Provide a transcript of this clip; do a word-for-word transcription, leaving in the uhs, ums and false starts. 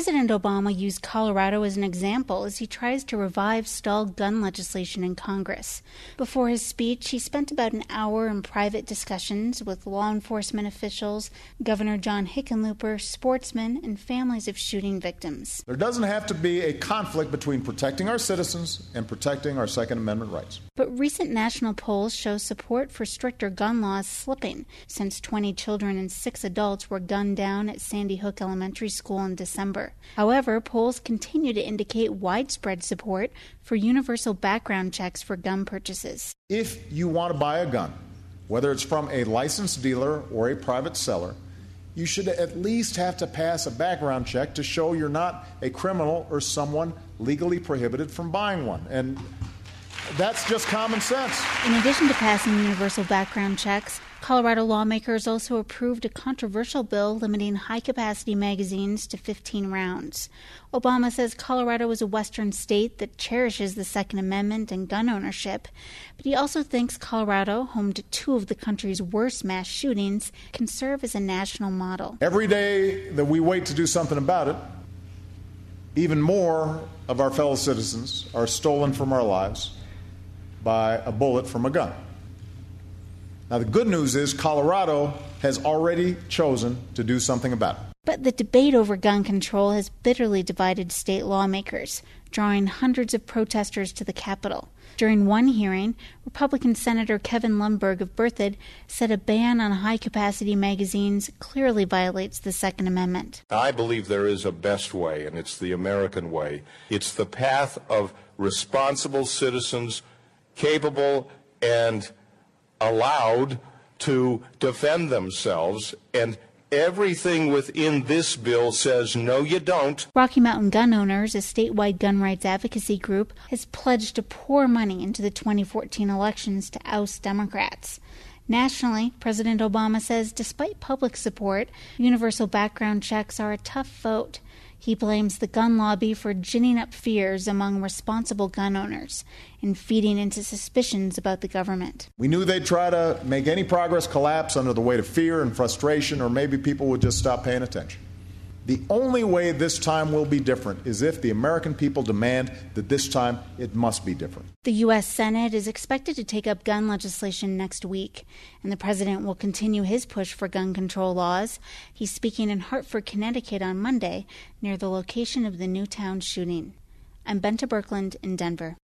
President Obama used Colorado as an example as he tries to revive stalled gun legislation in Congress. Before his speech, he spent about an hour in private discussions with law enforcement officials, Governor John Hickenlooper, sportsmen, and families of shooting victims. There doesn't have to be a conflict between protecting our citizens and protecting our Second Amendment rights. But recent national polls show support for stricter gun laws slipping since twenty children and six adults were gunned down at Sandy Hook Elementary School in December. However, polls continue to indicate widespread support for universal background checks for gun purchases. If you want to buy a gun, whether it's from a licensed dealer or a private seller, you should at least have to pass a background check to show you're not a criminal or someone legally prohibited from buying one. And that's just common sense. In addition to passing universal background checks, Colorado lawmakers also approved a controversial bill limiting high-capacity magazines to fifteen rounds. Obama says Colorado is a western state that cherishes the Second Amendment and gun ownership, but he also thinks Colorado, home to two of the country's worst mass shootings, can serve as a national model. Every day that we wait to do something about it, even more of our fellow citizens are stolen from our lives by a bullet from a gun. Now, the good news is Colorado has already chosen to do something about it. But the debate over gun control has bitterly divided state lawmakers, drawing hundreds of protesters to the Capitol. During one hearing, Republican Senator Kevin Lundberg of Berthoud said a ban on high-capacity magazines clearly violates the Second Amendment. I believe there is a best way, and it's the American way. It's the path of responsible citizens, capable and allowed to defend themselves, and everything within this bill says, no, you don't. Rocky Mountain Gun Owners, a statewide gun rights advocacy group, has pledged to pour money into the twenty fourteen elections to oust Democrats. Nationally, President Obama says despite public support, universal background checks are a tough vote. He blames the gun lobby for ginning up fears among responsible gun owners and feeding into suspicions about the government. We knew they'd try to make any progress collapse under the weight of fear and frustration, or maybe people would just stop paying attention. The only way this time will be different is if the American people demand that this time it must be different. The U S Senate is expected to take up gun legislation next week, and the president will continue his push for gun control laws. He's speaking in Hartford, Connecticut on Monday, near the location of the Newtown shooting. I'm Benta Birkeland in Denver.